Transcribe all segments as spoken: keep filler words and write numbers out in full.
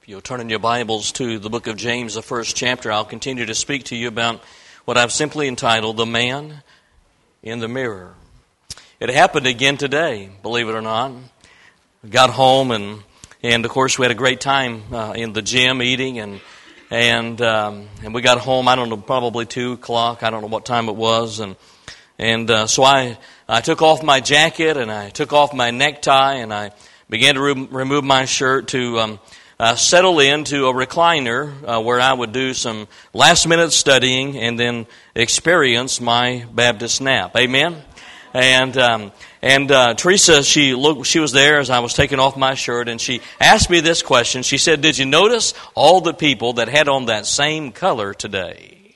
You'll turn in your Bibles to the book of James, the first chapter. I'll continue to speak to you about what I've simply entitled, The Man in the Mirror. It happened again today, believe it or not. I got home and, and of course, we had a great time uh, in the gym eating, and and um, and we got home, I don't know, probably two o'clock, I don't know what time it was, and and uh, so I, I took off my jacket, and I took off my necktie, and I began to re- remove my shirt to um, uh, settle into a recliner uh, where I would do some last-minute studying and then experience my Baptist nap. Amen? And um, and uh, Teresa, she looked. She was there as I was taking off my shirt, and she asked me this question. She said, "Did you notice all the people that had on that same color today?"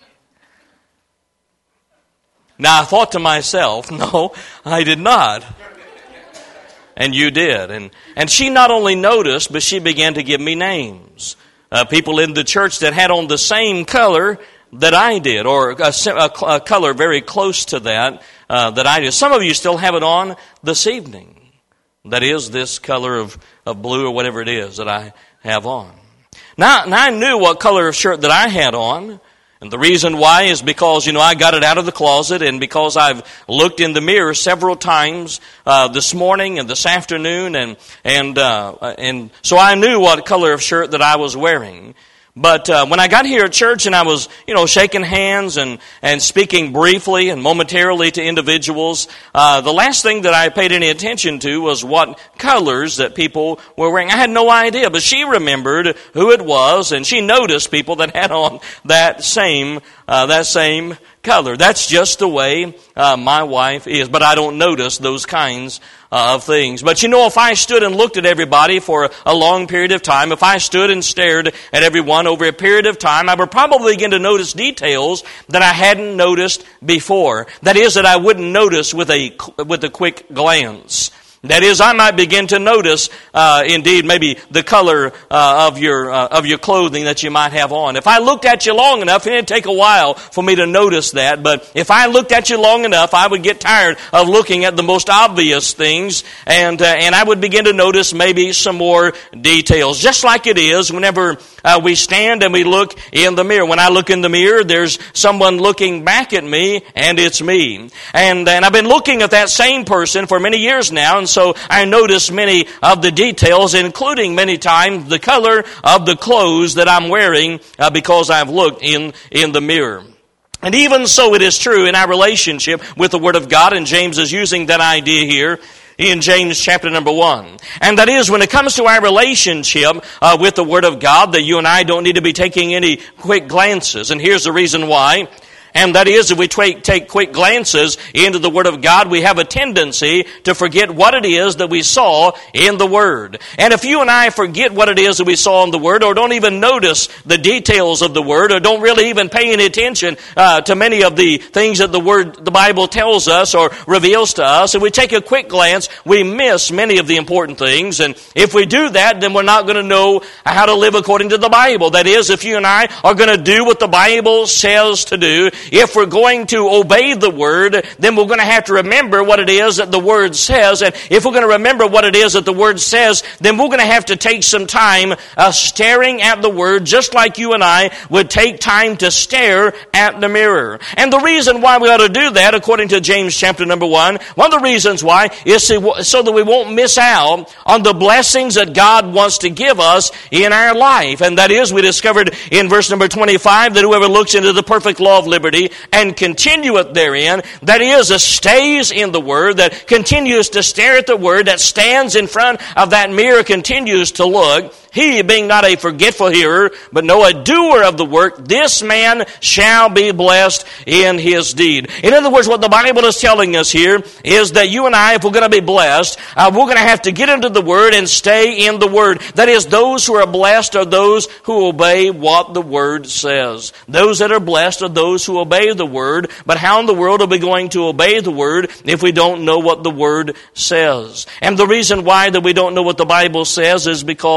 Now, I thought to myself, no, I did not. And you did. And and she not only noticed, but she began to give me names. Uh, people in the church that had on the same color that I did, or a, a, a color very close to that uh, that I did. Some of you still have it on this evening. That is this color of, of blue or whatever it is that I have on. Now, now I knew what color of shirt that I had on. And the reason why is because, you know, I got it out of the closet, and because I've looked in the mirror several times uh, this morning and this afternoon, and and uh, and so I knew what color of shirt that I was wearing. But uh, when I got here at church and I was, you know, shaking hands and, and speaking briefly and momentarily to individuals, uh, the last thing that I paid any attention to was what colors that people were wearing. I had no idea, but she remembered who it was, and she noticed people that had on that same uh, that same color. That's just the way uh, my wife is. But I don't notice those kinds uh, of things. But you know, if I stood and looked at everybody for a, a long period of time, if I stood and stared at everyone over a period of time, I would probably begin to notice details that I hadn't noticed before. That is, that I wouldn't notice with a with a quick glance. That is, I might begin to notice, uh, indeed, maybe the color uh, of your uh, of your clothing that you might have on. If I looked at you long enough, it'd take a while for me to notice that. But if I looked at you long enough, I would get tired of looking at the most obvious things, and uh, and I would begin to notice maybe some more details. Just like it is whenever uh, we stand and we look in the mirror. When I look in the mirror, there's someone looking back at me, and it's me. And and I've been looking at that same person for many years now, and so I notice many of the details, including many times the color of the clothes that I'm wearing uh, because I've looked in, in the mirror. And even so, it is true in our relationship with the Word of God, and James is using that idea here in James chapter number one. And that is, when it comes to our relationship uh, with the Word of God, that you and I don't need to be taking any quick glances. And here's the reason why. And that is, if we take, take quick glances into the Word of God, we have a tendency to forget what it is that we saw in the Word. And if you and I forget what it is that we saw in the Word, or don't even notice the details of the Word, or don't really even pay any attention uh, to many of the things that the Word, the Bible tells us or reveals to us, if we take a quick glance, we miss many of the important things. And if we do that, then we're not going to know how to live according to the Bible. That is, if you and I are going to do what the Bible says to do, if we're going to obey the Word, then we're going to have to remember what it is that the Word says. And if we're going to remember what it is that the Word says, then we're going to have to take some time uh, staring at the Word, just like you and I would take time to stare at the mirror. And the reason why we ought to do that, according to James chapter number one, one of the reasons why is so that we won't miss out on the blessings that God wants to give us in our life. And that is, we discovered in verse number twenty-five that whoever looks into the perfect law of liberty and continueth therein, that is, that stays in the Word, that continues to stare at the Word, that stands in front of that mirror, continues to look, he being not a forgetful hearer, but no, a doer of the work, this man shall be blessed in his deed. In other words, what the Bible is telling us here is that you and I, if we're going to be blessed, uh, we're going to have to get into the Word and stay in the Word. That is, those who are blessed are those who obey what the Word says. Those that are blessed are those who obey the Word. But how in the world are we going to obey the Word if we don't know what the Word says? And the reason why that we don't know what the Bible says is because we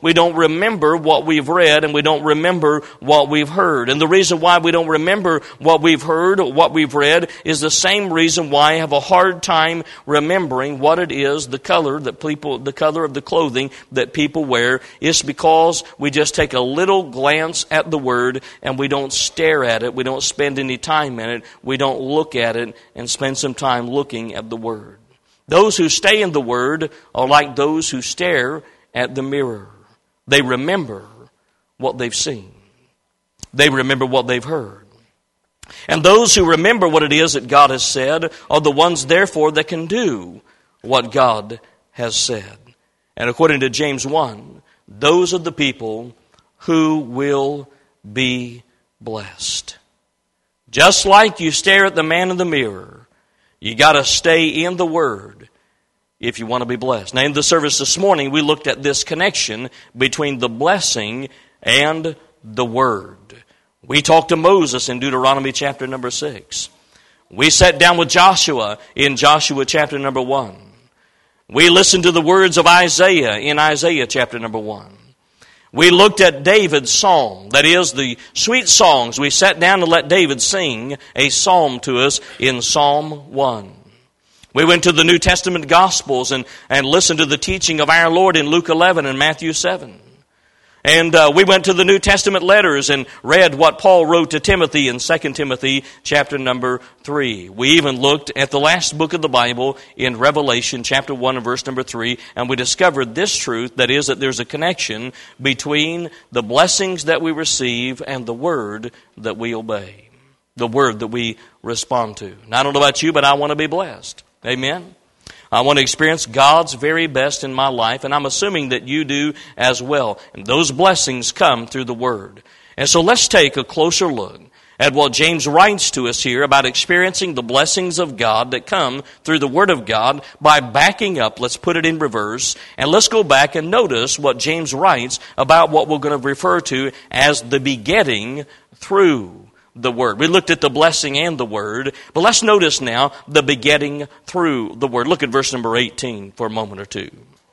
we don't remember what we've read and we don't remember what we've heard. And the reason why we don't remember what we've heard or what we've read is the same reason why I have a hard time remembering what it is, the color that people, the color of the clothing that people wear. It's because we just take a little glance at the Word and we don't stare at it. We don't spend any time in it. We don't look at it and spend some time looking at the Word. Those who stay in the Word are like those who stare at the mirror. They remember what they've seen. They remember what they've heard. And those who remember what it is that God has said are the ones, therefore, that can do what God has said. And according to James one, those are the people who will be blessed. Just like you stare at the man in the mirror, you got to stay in the Word if you want to be blessed. Now, in the service this morning, we looked at this connection between the blessing and the Word. We talked to Moses in Deuteronomy chapter number six. We sat down with Joshua in Joshua chapter number one. We listened to the words of Isaiah in Isaiah chapter number one. We looked at David's psalm, that is, the sweet songs. We sat down and let David sing a psalm to us in Psalm one. We went to the New Testament Gospels and, and listened to the teaching of our Lord in Luke eleven and Matthew seven. And uh, we went to the New Testament letters and read what Paul wrote to Timothy in Second Timothy chapter number three. We even looked at the last book of the Bible in Revelation chapter one and verse number three, and we discovered this truth, that is that there's a connection between the blessings that we receive and the Word that we obey, the Word that we respond to. Now, I don't know about you, but I want to be blessed. Amen? I want to experience God's very best in my life, and I'm assuming that you do as well. And those blessings come through the Word. And so let's take a closer look at what James writes to us here about experiencing the blessings of God that come through the Word of God by backing up. Let's put it in reverse, and let's go back and notice what James writes about what we're going to refer to as the begetting through the Word. We looked at the blessing and the Word, but let's notice now the begetting through the Word. Look at verse number eighteen for a moment or two.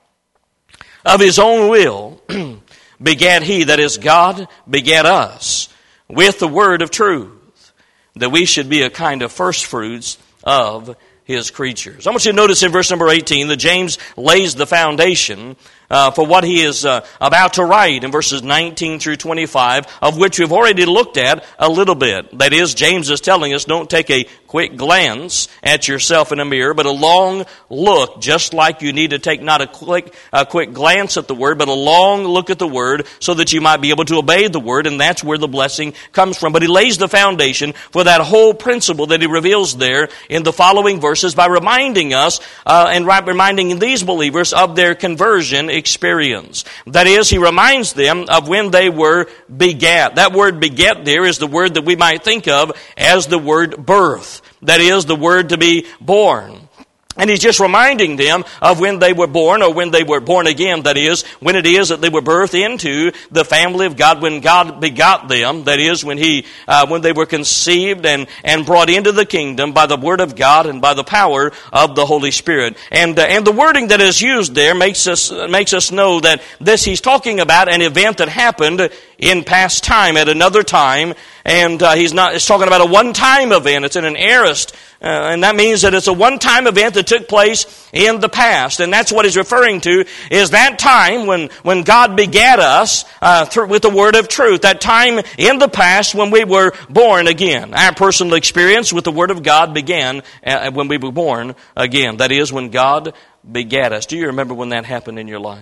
Of His own will begat He, that is God, begat us with the Word of truth, that we should be a kind of first fruits of His creatures. I want you to notice in verse number eighteen that James lays the foundation Uh, for what he is uh, about to write in verses nineteen through twenty-five, of which we've already looked at a little bit. That is, James is telling us, don't take a quick glance at yourself in a mirror, but a long look, just like you need to take not a quick, a quick glance at the Word, but a long look at the Word so that you might be able to obey the Word, and that's where the blessing comes from. But he lays the foundation for that whole principle that he reveals there in the following verses by reminding us uh, and reminding these believers of their conversion experience. That is, he reminds them of when they were begat. That word beget there is the word that we might think of as the word birth. That is, the word to be born. And he's just reminding them of when they were born, or when they were born again, that is, when it is that they were birthed into the family of God, when God begot them, that is, when he, uh, when they were conceived and, and brought into the kingdom by the Word of God and by the power of the Holy Spirit. And, uh, and the wording that is used there makes us, makes us know that this, he's talking about an event that happened in past time, at another time, and uh, he's not, it's talking about a one-time event. It's an aorist, uh, and that means that it's a one-time event that took place in the past. And that's what he's referring to, is that time when, when God begat us uh, through, with the Word of truth. That time in the past when we were born again. Our personal experience with the Word of God began uh, when we were born again. That is, when God begat us. Do you remember when that happened in your life?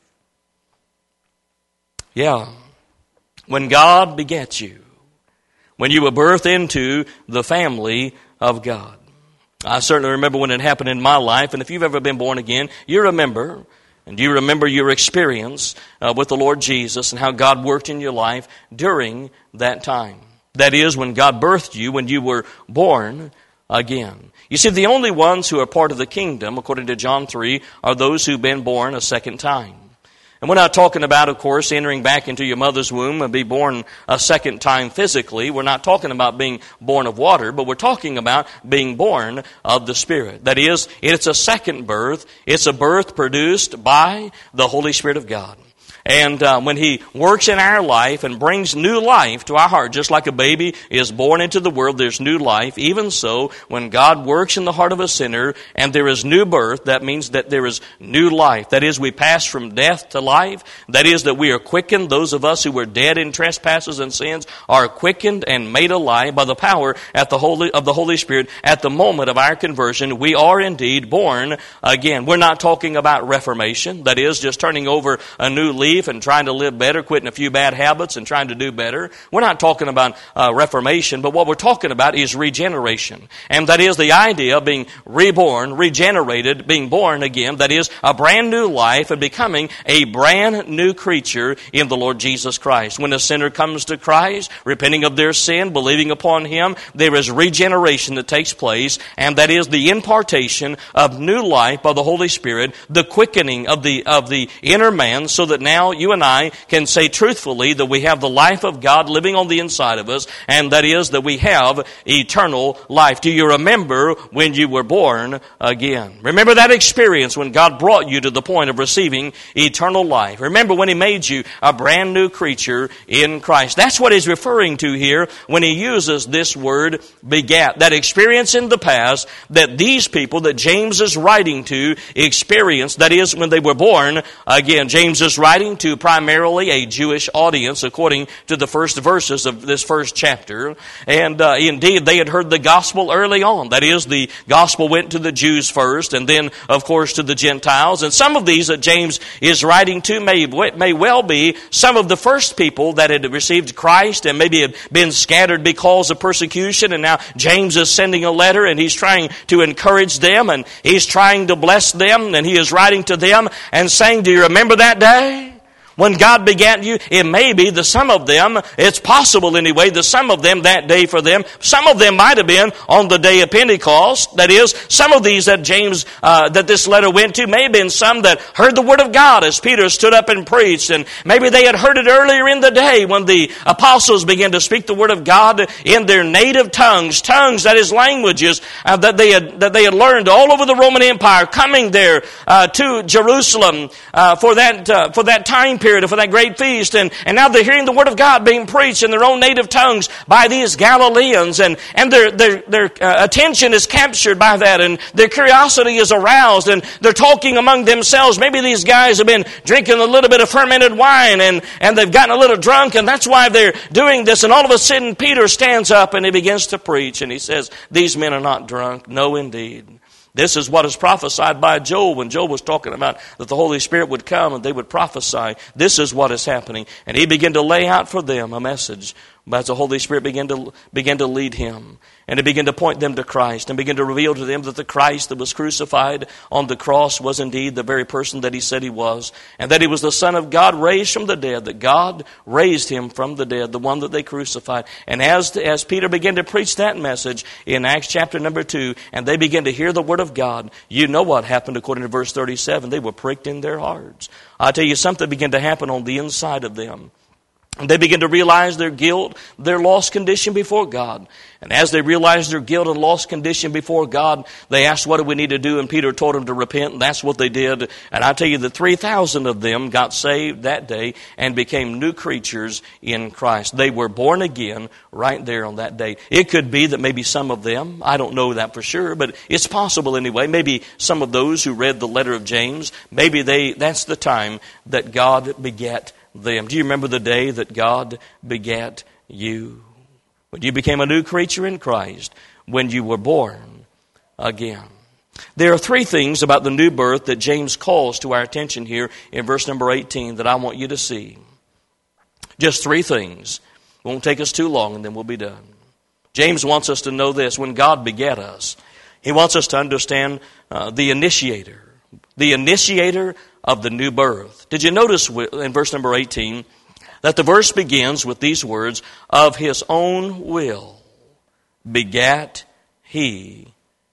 Yeah. When God begat you. When you were birthed into the family of God. I certainly remember when it happened in my life, and if you've ever been born again, you remember, and you remember your experience uh, with the Lord Jesus and how God worked in your life during that time. That is, when God birthed you, when you were born again. You see, the only ones who are part of the kingdom, according to John three, are those who've been born a second time. And we're not talking about, of course, entering back into your mother's womb and be born a second time physically. We're not talking about being born of water, but we're talking about being born of the Spirit. That is, it's a second birth. It's a birth produced by the Holy Spirit of God. And uh, when He works in our life and brings new life to our heart, just like a baby is born into the world, there's new life. Even so, when God works in the heart of a sinner and there is new birth, that means that there is new life. That is, we pass from death to life. That is, that we are quickened. Those of us who were dead in trespasses and sins are quickened and made alive by the power at the Holy, of the Holy Spirit at the moment of our conversion. We are indeed born again. We're not talking about reformation. That is, just turning over a new leaf and trying to live better, quitting a few bad habits and trying to do better. We're not talking about uh, reformation, but what we're talking about is regeneration. And that is the idea of being reborn, regenerated, being born again. That is a brand new life and becoming a brand new creature in the Lord Jesus Christ. When a sinner comes to Christ, repenting of their sin, believing upon Him, there is regeneration that takes place, and that is the impartation of new life by the Holy Spirit, the quickening of the of the inner man, so that now you and I can say truthfully that we have the life of God living on the inside of us, and that is that we have eternal life. Do you remember when you were born again? Remember that experience when God brought you to the point of receiving eternal life. Remember when He made you a brand new creature in Christ. That's what He's referring to here when He uses this word begat. That experience in the past that these people that James is writing to experienced, that is when they were born again. James is writing to primarily a Jewish audience according to the first verses of this first chapter. And uh, indeed they had heard the gospel early on. That is, the gospel went to the Jews first and then of course to the Gentiles. And some of these that James is writing to may, may well be some of the first people that had received Christ and maybe had been scattered because of persecution. And now James is sending a letter and he's trying to encourage them and he's trying to bless them, and he is writing to them and saying, do you remember that day when God begat you? It may be that some of them, it's possible anyway, that some of them that day for them, some of them might have been on the day of Pentecost. That is, some of these that James, uh, that this letter went to may have been some that heard the Word of God as Peter stood up and preached. And maybe they had heard it earlier in the day when the apostles began to speak the Word of God in their native tongues, tongues, that is languages uh, that they had that they had learned all over the Roman Empire, coming there uh, to Jerusalem uh, for that uh, for that time period. Period for that great feast, and, and now they're hearing the Word of God being preached in their own native tongues by these Galileans, and, and their their, their uh, attention is captured by that, and their curiosity is aroused, and they're talking among themselves. Maybe these guys have been drinking a little bit of fermented wine, and, and they've gotten a little drunk, and that's why they're doing this. And all of a sudden Peter stands up and he begins to preach, and he says, these men are not drunk. No, indeed. This is what is prophesied by Joel when Joel was talking about that the Holy Spirit would come and they would prophesy. This is what is happening. And he began to lay out for them a message as the Holy Spirit began to began to lead him. And he began to point them to Christ and begin to reveal to them that the Christ that was crucified on the cross was indeed the very person that He said He was. And that He was the Son of God raised from the dead, that God raised Him from the dead, the one that they crucified. And as, as Peter began to preach that message in Acts chapter number two, and they began to hear the Word of God, you know what happened according to verse thirty-seven. They were pricked in their hearts. I'll tell you, something began to happen on the inside of them. And they begin to realize their guilt, their lost condition before God. And as they realized their guilt and lost condition before God, they asked, what do we need to do? And Peter told them to repent, and that's what they did. And I tell you that three thousand of them got saved that day and became new creatures in Christ. They were born again right there on that day. It could be that maybe some of them, I don't know that for sure, but it's possible anyway. Maybe some of those who read the letter of James, maybe they that's the time that God begat them. Do you remember the day that God begat you? When you became a new creature in Christ, when you were born again. There are three things about the new birth that James calls to our attention here in verse number eighteen that I want you to see. Just three things. It won't take us too long and then we'll be done. James wants us to know this. When God begat us, He wants us to understand uh, the initiator. The initiator of the new birth. Did you notice in verse number eighteen that the verse begins with these words, of His own will begat He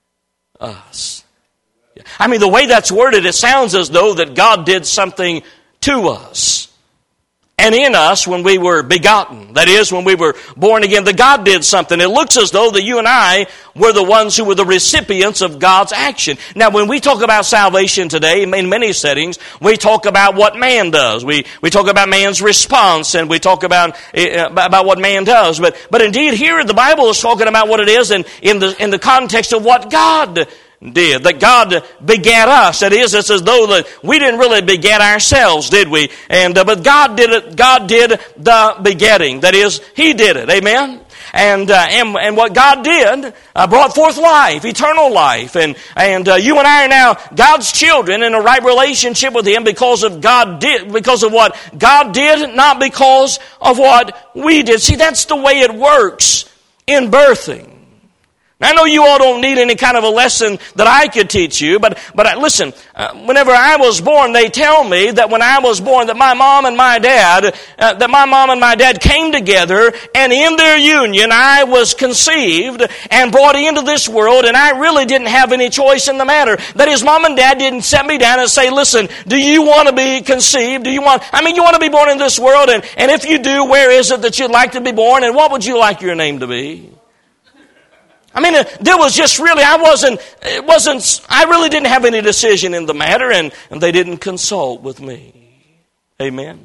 us. I mean, the way that's worded, it sounds as though that God did something to us. and in us when we were begotten. That is, when we were born again, that God did something. It looks as though that you and I were the ones who were the recipients of God's action. Now, when we talk about salvation today, in many settings, we talk about what man does. We we talk about man's response, and we talk about uh, about what man does. But but indeed, here the Bible is talking about what it is, and in the in the context of what God did, that God begat us. That is, it's as though that we didn't really beget ourselves, did we? And uh, but God did it. God did the begetting. That is, He did it. Amen. And uh, and and what God did uh, brought forth life, eternal life, and and uh, you and I are now God's children in a right relationship with Him because of God did, because of what God did, not because of what we did. See, that's the way it works in birthing. I know you all don't need any kind of a lesson that I could teach you, but but listen, uh, whenever I was born, they tell me that when I was born, that my mom and my dad, uh, that my mom and my dad came together, and in their union, I was conceived and brought into this world, and I really didn't have any choice in the matter. That is, mom and dad didn't set me down and say, listen, do you want to be conceived? Do you want, I mean, you want to be born in this world, and, and if you do, where is it that you'd like to be born, and what would you like your name to be? I mean, there was just really, I wasn't, it wasn't, I really didn't have any decision in the matter, and, and they didn't consult with me. Amen.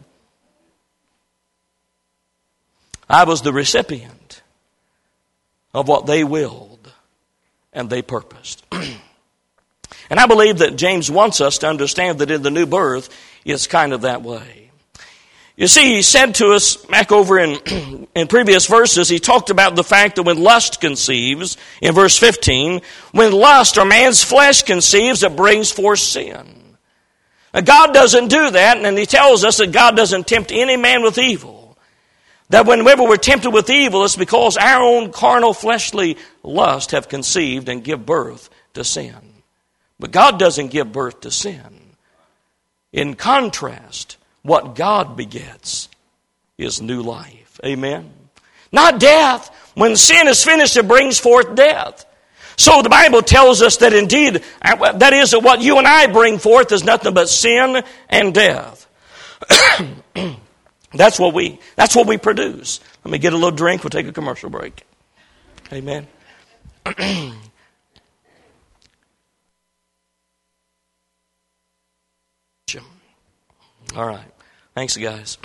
I was the recipient of what they willed and they purposed. And I believe that James wants us to understand that in the new birth, it's kind of that way. You see, he said to us back over in, in previous verses, he talked about the fact that when lust conceives, in verse fifteen, when lust or man's flesh conceives, it brings forth sin. Now, God doesn't do that, and he tells us that God doesn't tempt any man with evil. That whenever we're tempted with evil, it's because our own carnal fleshly lust have conceived and give birth to sin. But God doesn't give birth to sin. In contrast, what God begets is new life. Amen? Not death. When sin is finished, it brings forth death. So the Bible tells us that indeed, that is, that what you and I bring forth is nothing but sin and death. That's what we, that's what we produce. Let me get a little drink. We'll take a commercial break. Amen. All right. Thanks, guys.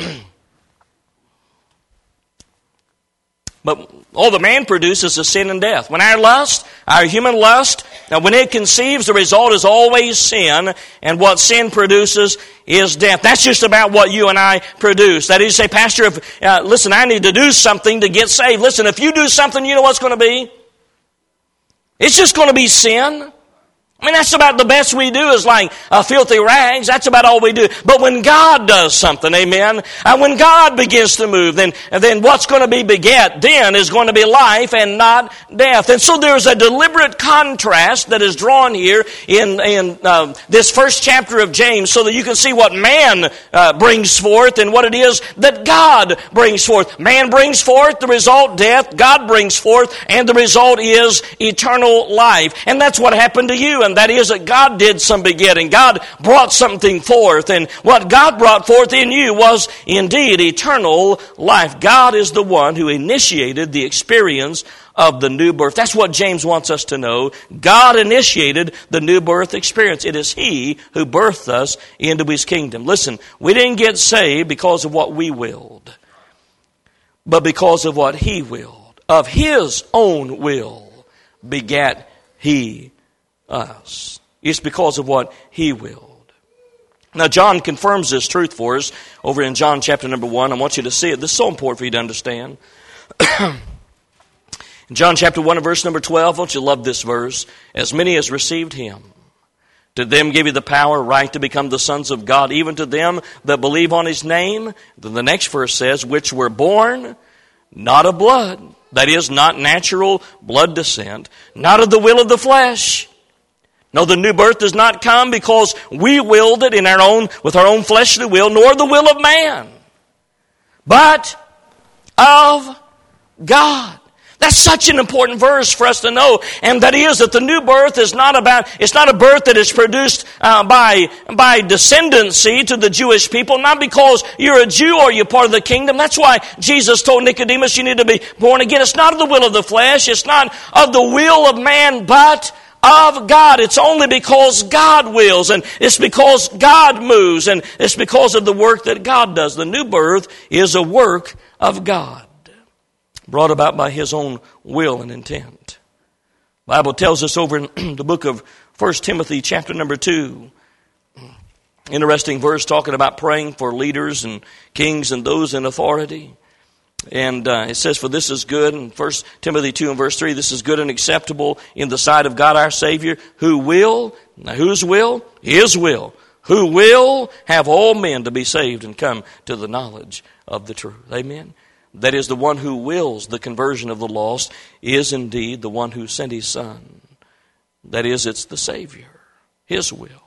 But all the man produces is sin and death. When our lust, our human lust, now when it conceives, the result is always sin, and what sin produces is death. That's just about what you and I produce. That is to say, Pastor, if, uh, listen, I need to do something to get saved. Listen, if you do something, you know what's going to be? It's just going to be sin. I mean, that's about the best we do is like uh, filthy rags. That's about all we do. But when God does something, amen, and when God begins to move, then, then what's going to be beget then is going to be life and not death. And so there's a deliberate contrast that is drawn here in, in uh, this first chapter of James so that you can see what man uh, brings forth and what it is that God brings forth. Man brings forth, the result, death. God brings forth, and the result is eternal life. And that's what happened to you. And that is that God did some begetting. God brought something forth. And what God brought forth in you was indeed eternal life. God is the one who initiated the experience of the new birth. That's what James wants us to know. God initiated the new birth experience. It is He who birthed us into His kingdom. Listen, we didn't get saved because of what we willed, but because of what He willed. Of His own will begat He us. It's because of what He willed. Now, John confirms this truth for us over in John chapter number one. I want you to see it. This is so important for you to understand. In John chapter one and verse number twelve, don't you love this verse? As many as received Him, to them give He the power, right to become the sons of God, even to them that believe on His name. Then the next verse says, which were born not of blood, that is, not natural blood descent, not of the will of the flesh. No, the new birth does not come because we willed it in our own, with our own fleshly will, nor the will of man, but of God. That's such an important verse for us to know. And that is that the new birth is not about, it's not a birth that is produced uh, by, by descendancy to the Jewish people, not because you're a Jew or you're part of the kingdom. That's why Jesus told Nicodemus, you need to be born again. It's not of the will of the flesh. It's not of the will of man, but of God. It's only because God wills, and it's because God moves, and it's because of the work that God does. The new birth is a work of God, brought about by His own will and intent. The Bible tells us over in the book of First Timothy chapter number two, interesting verse talking about praying for leaders and kings and those in authority. And uh, it says, for this is good, in First Timothy two and verse three, this is good and acceptable in the sight of God our Savior, who will, now whose will? His will, who will have all men to be saved and come to the knowledge of the truth. Amen? That is, the one who wills the conversion of the lost is indeed the one who sent His Son. That is, it's the Savior, His will.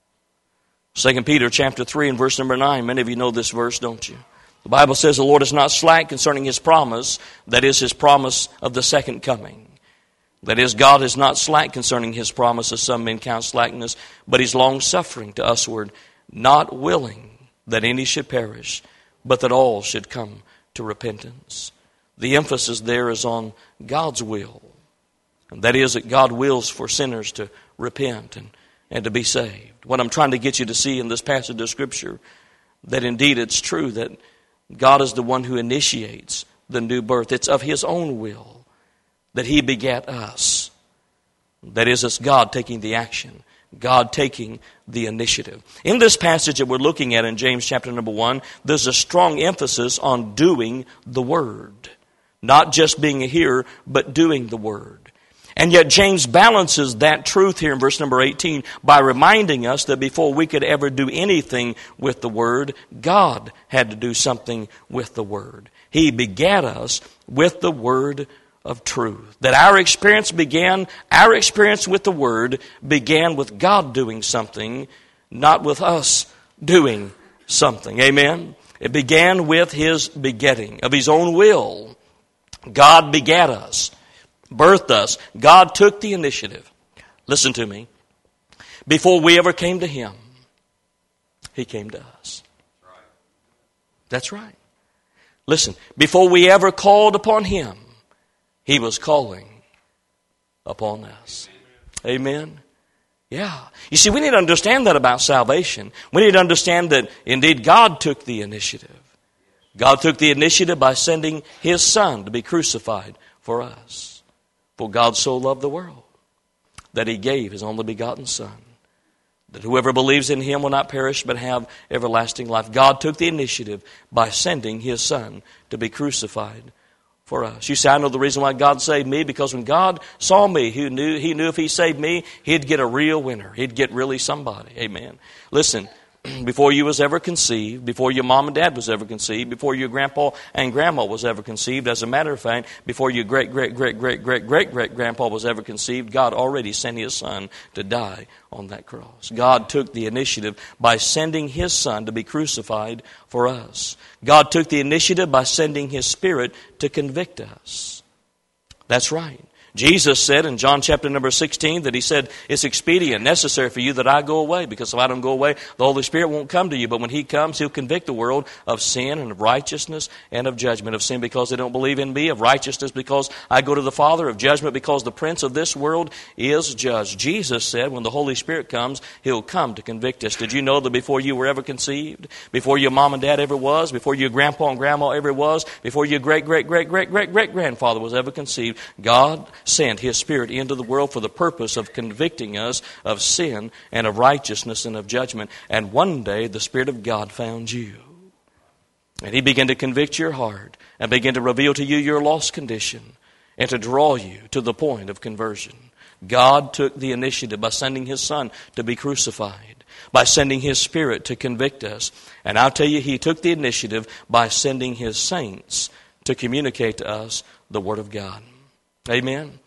Second Peter chapter three and verse number nine, many of you know this verse, don't you? The Bible says the Lord is not slack concerning His promise, that is His promise of the second coming. That is, God is not slack concerning His promise, as some men count slackness, but He's long-suffering to usward, not willing that any should perish, but that all should come to repentance. The emphasis there is on God's will. And that is that God wills for sinners to repent and, and to be saved. What I'm trying to get you to see in this passage of Scripture, that indeed it's true that God is the one who initiates the new birth. It's of His own will that He begat us. That is, it's God taking the action, God taking the initiative. In this passage that we're looking at in James chapter number one, there's a strong emphasis on doing the Word. Not just being a hearer, but doing the Word. And yet James balances that truth here in verse number eighteen by reminding us that before we could ever do anything with the Word, God had to do something with the Word. He begat us with the Word of truth. That our experience began, our experience with the Word began with God doing something, not with us doing something. Amen? It began with His begetting of His own will. God begat us, birthed us. God took the initiative. Listen to me. Before we ever came to Him, He came to us. That's right. Listen, before we ever called upon Him, He was calling upon us. Amen? Yeah. You see, we need to understand that about salvation. We need to understand that indeed God took the initiative. God took the initiative by sending His Son to be crucified for us. For God so loved the world that He gave His only begotten Son, that whoever believes in Him will not perish but have everlasting life. God took the initiative by sending His Son to be crucified for us. You say, I know the reason why God saved me, because when God saw me, He knew, he knew if He saved me, He'd get a real winner. He'd get really somebody. Amen. Listen, before you was ever conceived, before your mom and dad was ever conceived, before your grandpa and grandma was ever conceived, as a matter of fact, before your great, great, great, great, great, great, great grandpa was ever conceived, God already sent His Son to die on that cross. God took the initiative by sending His Son to be crucified for us. God took the initiative by sending His Spirit to convict us. That's right. Jesus said in John chapter number sixteen that He said, it's expedient, necessary for you that I go away, because if I don't go away, the Holy Spirit won't come to you. But when He comes, He'll convict the world of sin and of righteousness and of judgment. Of sin because they don't believe in me, of righteousness because I go to the Father, of judgment because the prince of this world is judged. Jesus said when the Holy Spirit comes, He'll come to convict us. Did you know that before you were ever conceived, before your mom and dad ever was, before your grandpa and grandma ever was, before your great, great, great, great, great, great grandfather was ever conceived, God sent His Spirit into the world for the purpose of convicting us of sin and of righteousness and of judgment. And one day the Spirit of God found you. And He began to convict your heart and began to reveal to you your lost condition and to draw you to the point of conversion. God took the initiative by sending His Son to be crucified, by sending His Spirit to convict us. And I'll tell you, He took the initiative by sending His saints to communicate to us the Word of God. Amen.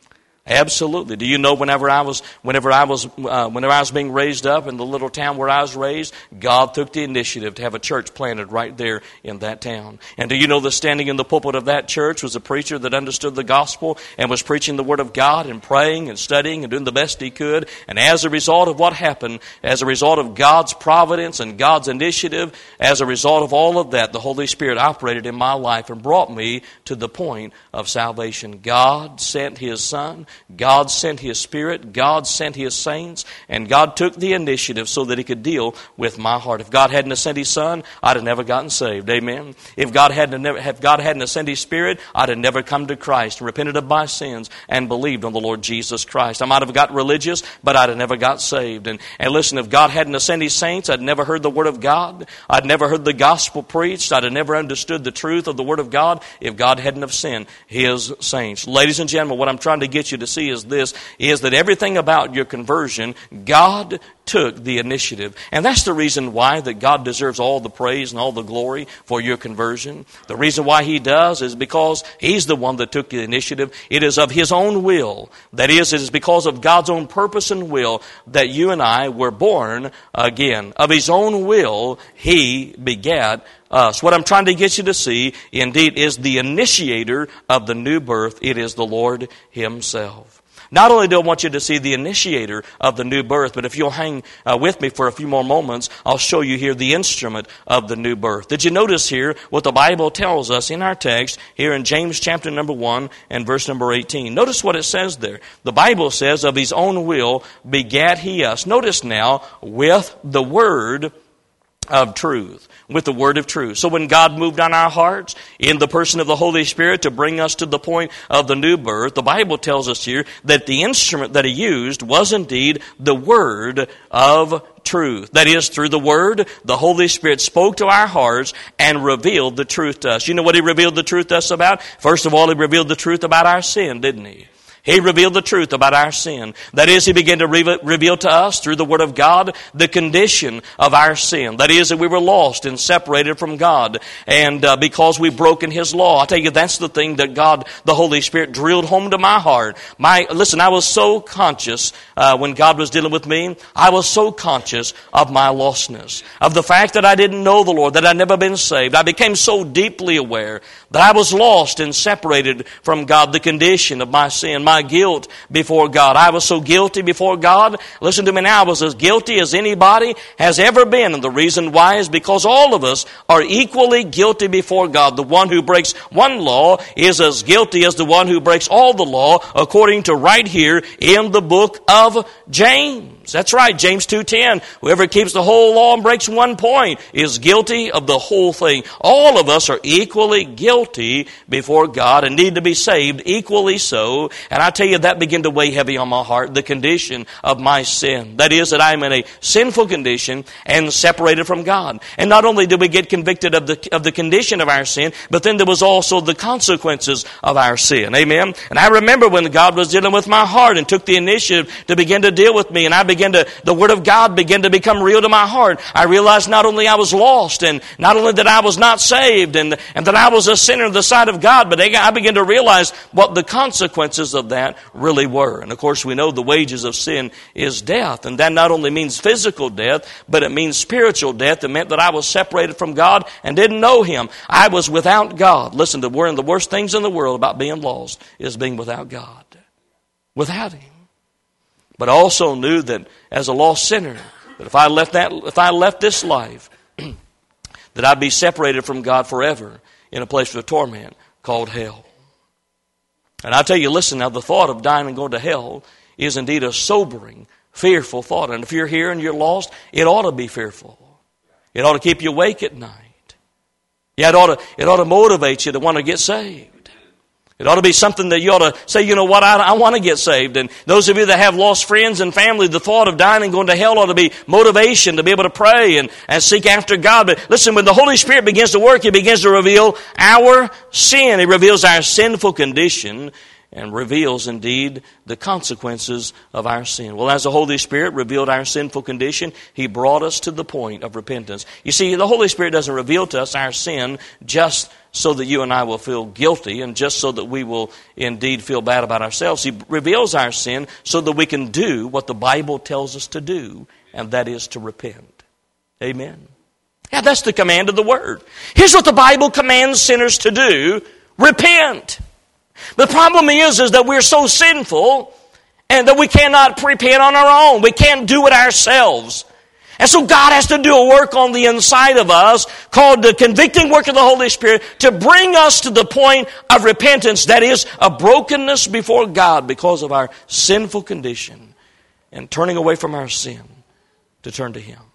Absolutely. Do you know whenever I was, whenever I was, uh, whenever I was being raised up in the little town where I was raised, God took the initiative to have a church planted right there in that town. And do you know that standing in the pulpit of that church was a preacher that understood the gospel and was preaching the word of God and praying and studying and doing the best he could. And as a result of what happened, as a result of God's providence and God's initiative, as a result of all of that, the Holy Spirit operated in my life and brought me to the point of salvation. God sent His Son. God sent His Spirit, God sent His saints, and God took the initiative so that He could deal with my heart. If God hadn't sent His Son, I'd have never gotten saved. Amen. If God hadn't never, if God hadn't sent His Spirit, I'd have never come to Christ, repented of my sins, and believed on the Lord Jesus Christ. I might have got religious, but I'd have never got saved. And, and listen, if God hadn't sent His saints, I'd never heard the Word of God. I'd never heard the gospel preached. I'd have never understood the truth of the Word of God if God hadn't have sent His saints. Ladies and gentlemen, what I'm trying to get you to see is this, is that everything about your conversion, God took the initiative. And that's the reason why that God deserves all the praise and all the glory for your conversion. The reason why He does is because He's the one that took the initiative. It is of His own will. That is, it is because of God's own purpose and will that you and I were born again. Of His own will, He begat us. What I'm trying to get you to see, indeed, is the initiator of the new birth. It is the Lord Himself. Not only do I want you to see the initiator of the new birth, but if you'll hang uh, with me for a few more moments, I'll show you here the instrument of the new birth. Did you notice here what the Bible tells us in our text here in James chapter number one and verse number eighteen? Notice what it says there. The Bible says, of His own will begat He us. Notice now, with the word of truth. With the word of truth. So when God moved on our hearts in the person of the Holy Spirit to bring us to the point of the new birth, the Bible tells us here that the instrument that He used was indeed the word of truth. That is, through the Word, the Holy Spirit spoke to our hearts and revealed the truth to us. You know what He revealed the truth to us about? First of all, He revealed the truth about our sin, didn't He? He revealed the truth about our sin. That is, He began to re- reveal to us through the Word of God the condition of our sin. That is, that we were lost and separated from God. And uh, because we've broken His law. I tell you, that's the thing that God, the Holy Spirit, drilled home to my heart. My Listen, I was so conscious uh, when God was dealing with me. I was so conscious of my lostness. Of the fact that I didn't know the Lord, that I'd never been saved. I became so deeply aware that I was lost and separated from God. The condition of my sin, my guilt before God. I was so guilty before God. Listen to me now. I was as guilty as anybody has ever been. And the reason why is because all of us are equally guilty before God. The one who breaks one law is as guilty as the one who breaks all the law, according to right here in the book of James. That's right, James two ten. Whoever keeps the whole law and breaks one point is guilty of the whole thing. All of us are equally guilty before God and need to be saved equally so. And I tell you, that began to weigh heavy on my heart, the condition of my sin. That is, that I am in a sinful condition and separated from God. And not only did we get convicted of the of the condition of our sin, but then there was also the consequences of our sin. Amen? And I remember when God was dealing with my heart and took the initiative to begin to deal with me, and I began to, the Word of God began to become real to my heart. I realized not only I was lost, and not only that I was not saved, and, and that I was a sinner in the sight of God, but I began to realize what the consequences of that really were. And of course, we know the wages of sin is death. And that not only means physical death, but it means spiritual death. It meant that I was separated from God and didn't know Him. I was without God. Listen, to one of the worst things in the world about being lost is being without God. Without Him. But I also knew that as a lost sinner, that if I left that, if I left this life, that I'd be separated from God forever in a place of torment called hell. And I tell you, listen, now the thought of dying and going to hell is indeed a sobering, fearful thought. And if you're here and you're lost, it ought to be fearful. It ought to keep you awake at night. Yeah, it ought to, it ought to motivate you to want to get saved. It ought to be something that you ought to say, you know what, I, I want to get saved. And those of you that have lost friends and family, the thought of dying and going to hell ought to be motivation to be able to pray and, and seek after God. But listen, when the Holy Spirit begins to work, He begins to reveal our sin. He reveals our sinful condition. and reveals indeed the consequences of our sin. Well, as the Holy Spirit revealed our sinful condition, He brought us to the point of repentance. You see, the Holy Spirit doesn't reveal to us our sin just so that you and I will feel guilty and just so that we will indeed feel bad about ourselves. He reveals our sin so that we can do what the Bible tells us to do, and that is to repent. Amen. Yeah, that's the command of the Word. Here's what the Bible commands sinners to do: repent. The problem is, is that we're so sinful and that we cannot repent on our own. We can't do it ourselves. And so God has to do a work on the inside of us called the convicting work of the Holy Spirit to bring us to the point of repentance. That is, a brokenness before God because of our sinful condition and turning away from our sin to turn to Him.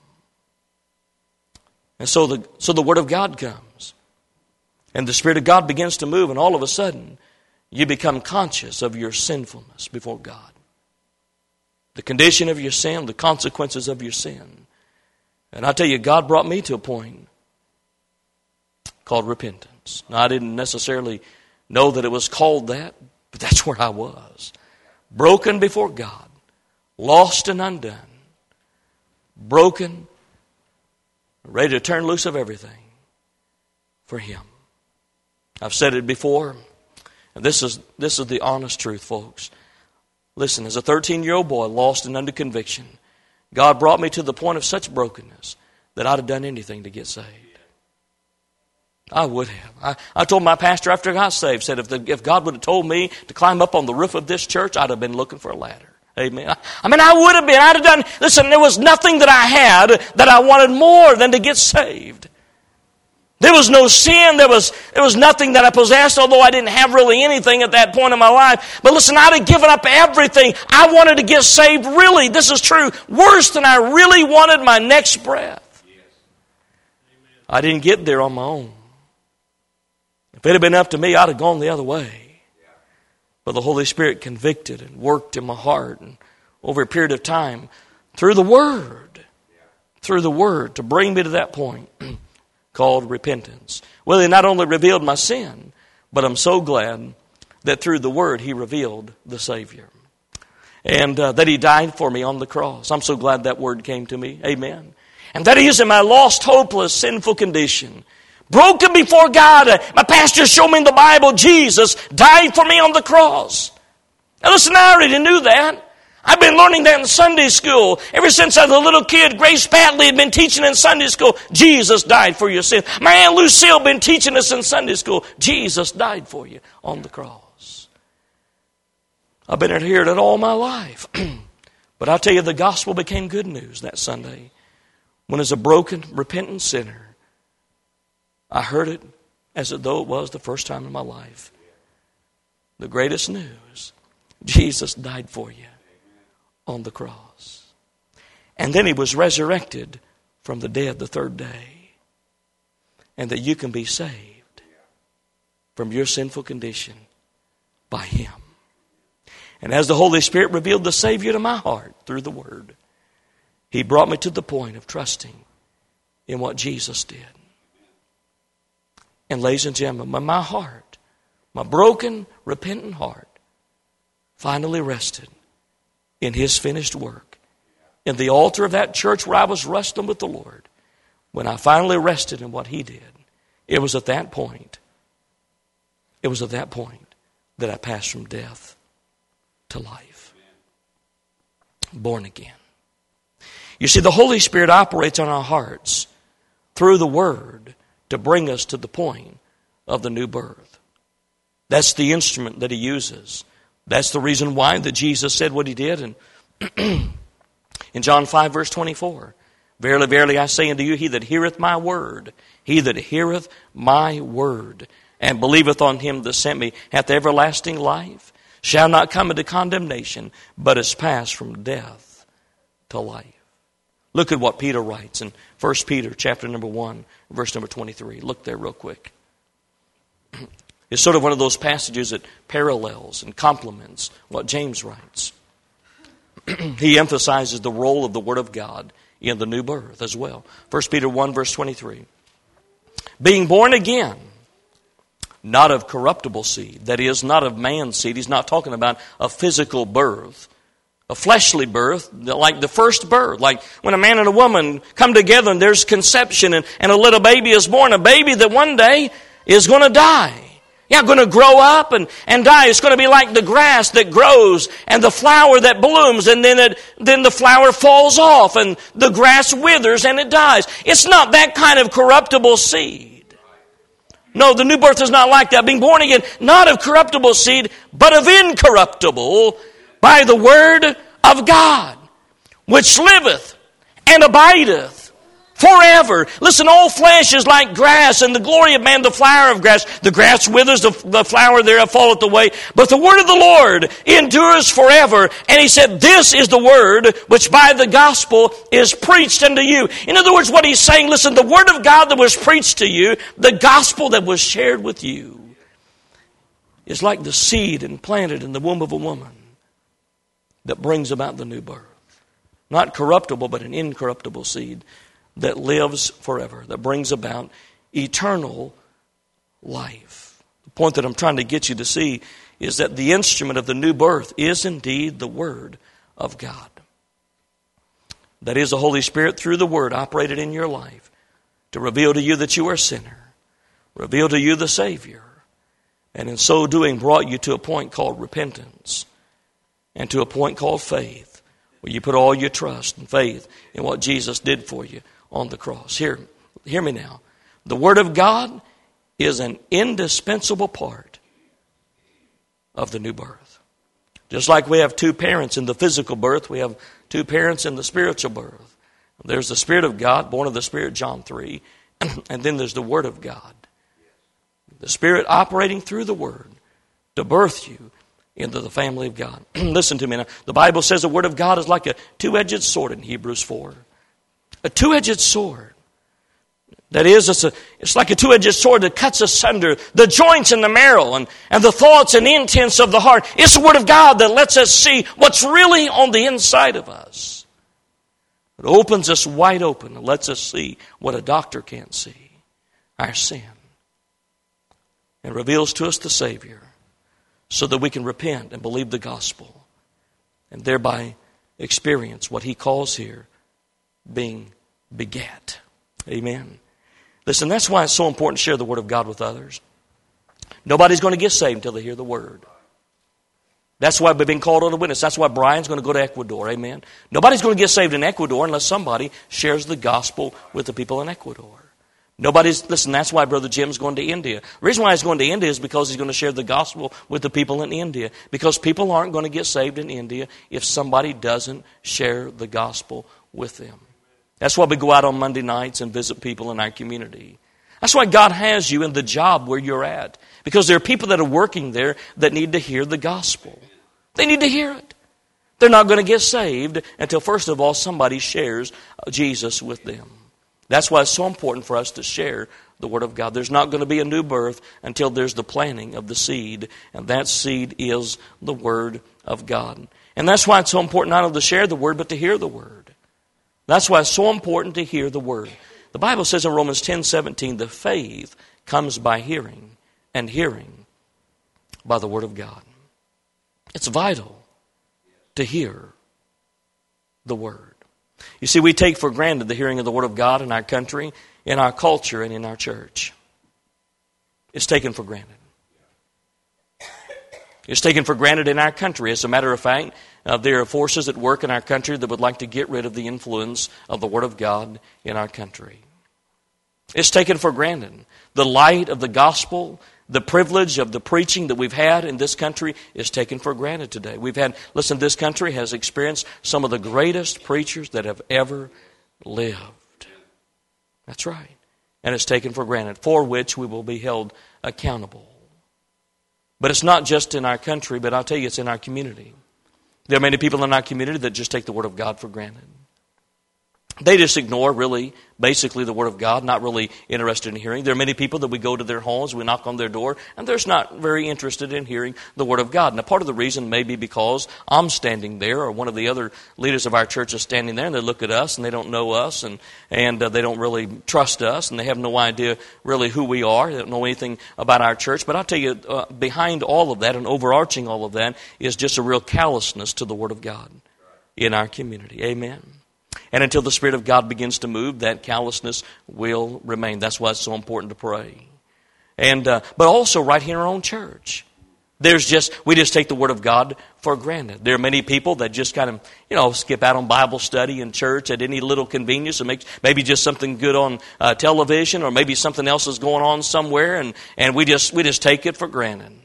And so the, so the Word of God comes. And the Spirit of God begins to move, and all of a sudden, you become conscious of your sinfulness before God. The condition of your sin, the consequences of your sin. And I tell you, God brought me to a point called repentance. Now, I didn't necessarily know that it was called that, but that's where I was. Broken before God, lost and undone, broken, ready to turn loose of everything for Him. I've said it before, and this is this is the honest truth, folks. Listen, as a thirteen-year-old boy, lost and under conviction, God brought me to the point of such brokenness that I'd have done anything to get saved. I would have. I, I told my pastor after I got saved, said if, the, if God would have told me to climb up on the roof of this church, I'd have been looking for a ladder. Amen. I, I mean, I would have been. I'd have done, listen, there was nothing that I had that I wanted more than to get saved. There was no sin. There was, there was nothing that I possessed, although I didn't have really anything at that point in my life. But listen, I'd have given up everything. I wanted to get saved, really, this is true, worse than I really wanted my next breath. Yes. I didn't get there on my own. If it had been up to me, I'd have gone the other way. But the Holy Spirit convicted and worked in my heart, and over a period of time, through the Word, through the Word, to bring me to that point called repentance. Well, He not only revealed my sin, but I'm so glad that through the Word He revealed the Savior. And uh, that He died for me on the cross. I'm so glad that Word came to me. Amen. And that He is in my lost, hopeless, sinful condition, broken before God. Uh, my pastor showed me in the Bible, Jesus died for me on the cross. Now listen, I already knew that. I've been learning that in Sunday school. Ever since I was a little kid, Grace Patley had been teaching in Sunday school, Jesus died for your sin. My Aunt Lucille had been teaching us in Sunday school, Jesus died for you on the cross. I've been hearing it all my life. But I'll tell you, the gospel became good news that Sunday. When as a broken, repentant sinner, I heard it as though it was the first time in my life. The greatest news, Jesus died for you on the cross. And then He was resurrected from the dead the third day. And that you can be saved from your sinful condition by Him. And as the Holy Spirit revealed the Savior to my heart through the Word, He brought me to the point of trusting in what Jesus did. And ladies and gentlemen, my heart, my broken, repentant heart, finally rested in His finished work. In the altar of that church where I was wrestling with the Lord, when I finally rested in what He did, it was at that point, it was at that point that I passed from death to life. Born again. You see, the Holy Spirit operates on our hearts through the Word to bring us to the point of the new birth. That's the instrument that He uses. That's the reason why that Jesus said what He did. And in John five, verse twenty-four, verily, verily, I say unto you, he that heareth my word, he that heareth my word, and believeth on Him that sent me, hath everlasting life, shall not come into condemnation, but is passed from death to life. Look at what Peter writes in First Peter chapter number one, verse number twenty-three. Look there real quick. It's sort of one of those passages that parallels and complements what James writes. He emphasizes the role of the Word of God in the new birth as well. First Peter one, verse twenty-three. Being born again not of corruptible seed. That is, not of man's seed. He's not talking about a physical birth, a fleshly birth, like the first birth. Like when a man and a woman come together and there's conception and, and a little baby is born, a baby that one day is going to die. Yeah, going to grow up and, and die. It's going to be like the grass that grows and the flower that blooms, and then it, then the flower falls off and the grass withers and it dies. It's not that kind of corruptible seed. No, the new birth is not like that. Being born again, not of corruptible seed, but of incorruptible, by the word of God, which liveth and abideth forever. Listen, all flesh is like grass, and the glory of man the flower of grass. The grass withers, the, the flower thereof falleth away. But the word of the Lord endures forever. And he said, this is the word which by the gospel is preached unto you. In other words, what he's saying, listen, the word of God that was preached to you, the gospel that was shared with you, is like the seed implanted in the womb of a woman that brings about the new birth. Not corruptible, but an incorruptible seed that lives forever, that brings about eternal life. The point that I'm trying to get you to see is that the instrument of the new birth is indeed the Word of God. That is, the Holy Spirit through the Word operated in your life to reveal to you that you are a sinner, reveal to you the Savior, and in so doing brought you to a point called repentance and to a point called faith, where you put all your trust and faith in what Jesus did for you on the cross. Here, hear me now. The Word of God is an indispensable part of the new birth. Just like we have two parents in the physical birth, we have two parents in the spiritual birth. There's the Spirit of God, born of the Spirit, John three, and then there's the Word of God. The Spirit operating through the Word to birth you into the family of God. Listen to me now. The Bible says the Word of God is like a two-edged sword in Hebrews four. A two-edged sword. That is, it's, a, it's like a two-edged sword that cuts asunder the joints and the marrow and, and the thoughts and intents of the heart. It's the Word of God that lets us see what's really on the inside of us. It opens us wide open and lets us see what a doctor can't see. Our sin. And reveals to us the Savior so that we can repent and believe the gospel and thereby experience what he calls here being begat. Amen. Listen, that's why it's so important to share the Word of God with others. Nobody's going to get saved until they hear the Word. That's why we've been called on a witness. That's why Brian's going to go to Ecuador. Amen. Nobody's going to get saved in Ecuador unless somebody shares the gospel with the people in Ecuador. Nobody's, listen, that's why Brother Jim's going to India. The reason why he's going to India is because he's going to share the gospel with the people in India. Because people aren't going to get saved in India if somebody doesn't share the gospel with them. That's why we go out on Monday nights and visit people in our community. That's why God has you in the job where you're at. Because there are people that are working there that need to hear the gospel. They need to hear it. They're not going to get saved until, first of all, somebody shares Jesus with them. That's why it's so important for us to share the Word of God. There's not going to be a new birth until there's the planting of the seed. And that seed is the Word of God. And that's why it's so important not only to share the Word, but to hear the Word. That's why it's so important to hear the Word. The Bible says in Romans ten seventeen, the faith comes by hearing, and hearing by the Word of God. It's vital to hear the Word. You see, we take for granted the hearing of the Word of God in our country, in our culture, and in our church. It's taken for granted. It's taken for granted in our country. As a matter of fact, uh, there are forces at work in our country that would like to get rid of the influence of the Word of God in our country. It's taken for granted. The light of the gospel, the privilege of the preaching that we've had in this country is taken for granted today. We've had, listen, this country has experienced some of the greatest preachers that have ever lived. That's right. And it's taken for granted, for which we will be held accountable. But it's not just in our country, but I'll tell you, it's in our community. There are many people in our community that just take the Word of God for granted. They just ignore, really, basically the Word of God, not really interested in hearing. There are many people that we go to their homes, we knock on their door, and they're just not very interested in hearing the Word of God. Now, part of the reason may be because I'm standing there, or one of the other leaders of our church is standing there, and they look at us, and they don't know us, and, and uh, they don't really trust us, and they have no idea really who we are. They don't know anything about our church. But I'll tell you, uh, behind all of that and overarching all of that is just a real callousness to the Word of God in our community. Amen. And until the Spirit of God begins to move, that callousness will remain. That's why it's so important to pray. And uh, but also right here in our own church, there's just we just take the Word of God for granted. There are many people that just kind of you know skip out on Bible study in church at any little convenience, and make maybe just something good on uh, television, or maybe something else is going on somewhere, and and we just we just take it for granted.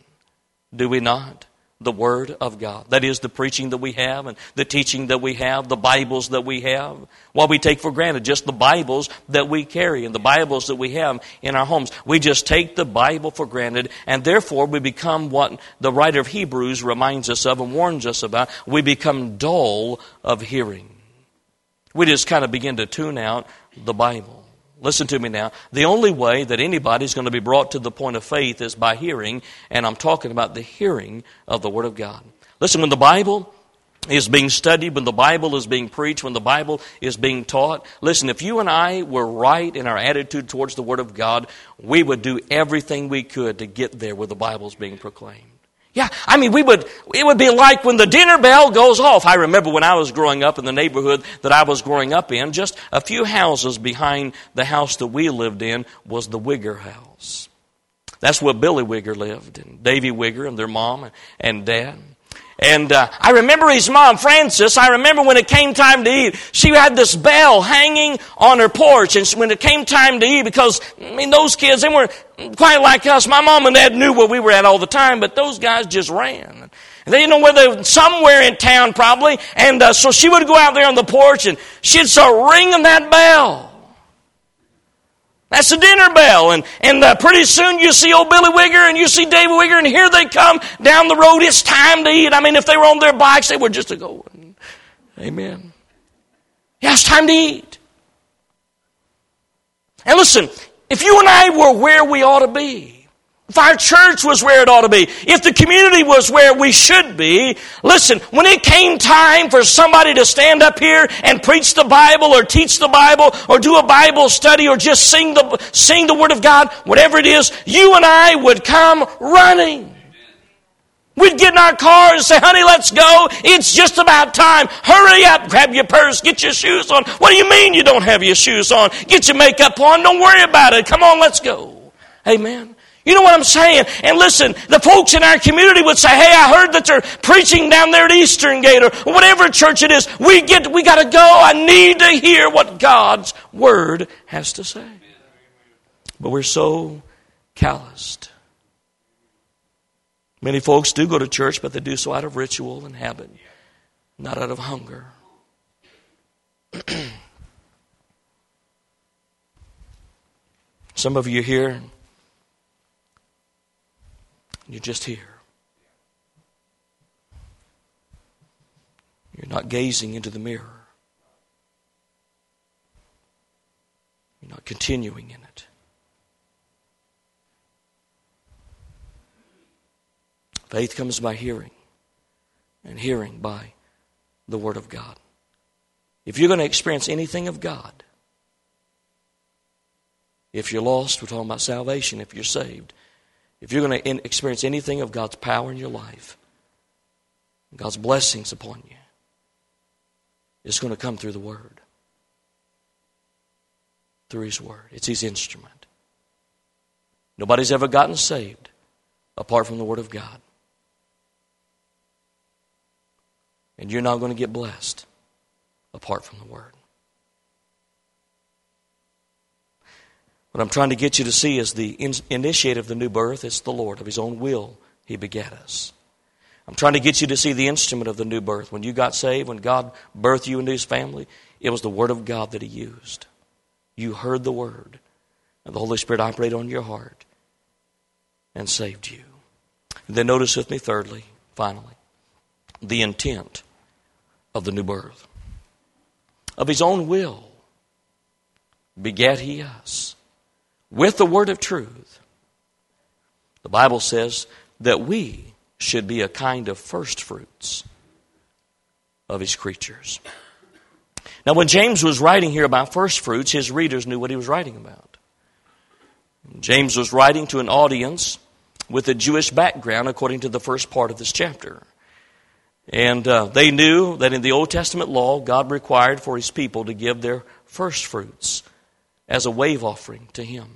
Do we not? The Word of God. That is the preaching that we have and the teaching that we have, the Bibles that we have. What we take for granted, just the Bibles that we carry and the Bibles that we have in our homes. We just take the Bible for granted, and therefore we become what the writer of Hebrews reminds us of and warns us about. We become dull of hearing. We just kind of begin to tune out the Bible. Listen to me now. The only way that anybody is going to be brought to the point of faith is by hearing, and I'm talking about the hearing of the Word of God. Listen, when the Bible is being studied, when the Bible is being preached, when the Bible is being taught, listen, if you and I were right in our attitude towards the Word of God, we would do everything we could to get there where the Bible is being proclaimed. Yeah, I mean, we would. It would be like when the dinner bell goes off. I remember when I was growing up in the neighborhood that I was growing up in, just a few houses behind the house that we lived in was the Wigger house. That's where Billy Wigger lived, and Davy Wigger and their mom and dad. And uh, I remember his mom, Frances. I remember when it came time to eat, she had this bell hanging on her porch. And when it came time to eat, because, I mean, those kids, they weren't quite like us. My mom and dad knew where we were at all the time, but those guys just ran. And they didn't know where they were, somewhere in town probably. And uh, so she would go out there on the porch, and she'd start ringing that bell. That's the dinner bell. And, and uh, pretty soon you see old Billy Wigger and you see David Wigger, and here they come down the road. It's time to eat. I mean, if they were on their bikes, they were just a-going. Amen. Yeah, it's time to eat. And listen, if you and I were where we ought to be, if our church was where it ought to be, if the community was where we should be, listen, when it came time for somebody to stand up here and preach the Bible or teach the Bible or do a Bible study or just sing the, sing the Word of God, whatever it is, you and I would come running. We'd get in our cars and say, honey, let's go. It's just about time. Hurry up. Grab your purse. Get your shoes on. What do you mean you don't have your shoes on? Get your makeup on. Don't worry about it. Come on, let's go. Amen. You know what I'm saying? And listen, the folks in our community would say, hey, I heard that they're preaching down there at Eastern Gate or whatever church it is. We get, we got to go. I need to hear what God's Word has to say. But we're so calloused. Many folks do go to church, but they do so out of ritual and habit, not out of hunger. Some of you here, you're just here. You're not gazing into the mirror. You're not continuing in it. Faith comes by hearing, and hearing by the Word of God. If you're going to experience anything of God, if you're lost, we're talking about salvation, if you're saved, if you're going to experience anything of God's power in your life, God's blessings upon you, it's going to come through the Word. Through His Word. It's His instrument. Nobody's ever gotten saved apart from the Word of God. And you're not going to get blessed apart from the Word. What I'm trying to get you to see is the in- initiator of the new birth. It's the Lord. Of His own will, He begat us. I'm trying to get you to see the instrument of the new birth. When you got saved, when God birthed you into His family, it was the Word of God that He used. You heard the Word, and the Holy Spirit operated on your heart and saved you. And then notice with me, thirdly, finally, the intent of the new birth. Of His own will, begat he us with the word of truth. The Bible says that we should be a kind of first fruits of his creatures. Now, when James was writing here about first fruits, his readers knew what he was writing about. James was writing to an audience with a Jewish background, according to the first part of this chapter. And uh, they knew that in the Old Testament law, God required for his people to give their first fruits as a wave offering to him.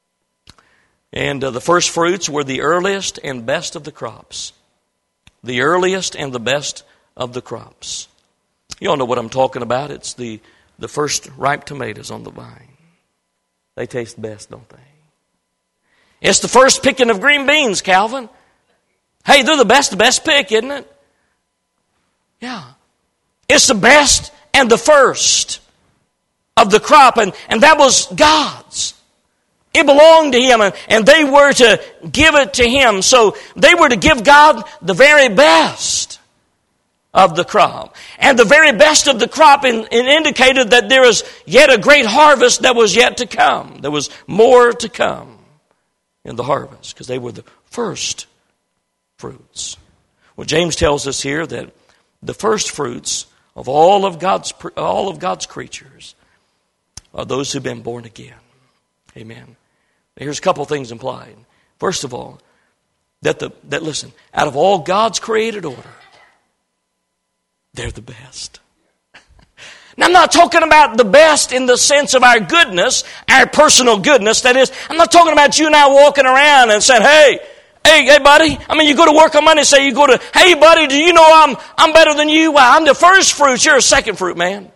And uh, the first fruits were the earliest and best of the crops. The earliest and the best of the crops. You all know what I'm talking about. It's the, the first ripe tomatoes on the vine. They taste best, don't they? It's the first picking of green beans, Calvin. Hey, they're the best, the best pick, isn't it? Yeah. It's the best and the first of the crop, and, and that was God's. It belonged to him, and, and they were to give it to him. So they were to give God the very best of the crop. And the very best of the crop in, in indicated that there was yet a great harvest that was yet to come. There was more to come in the harvest, because they were the first fruits. Well, James tells us here that the first fruits of all of God's all of God's creatures are those who've been born again. Amen. Here's a couple of things implied. First of all, that the that listen, out of all God's created order, they're the best. Now, I'm not talking about the best in the sense of our goodness, our personal goodness. That is, I'm not talking about you and I walking around and saying, hey, hey, hey, buddy. I mean, you go to work on Monday and say, you go to, hey, buddy, do you know I'm I'm better than you? Well, I'm the first fruit. You're a second fruit, man.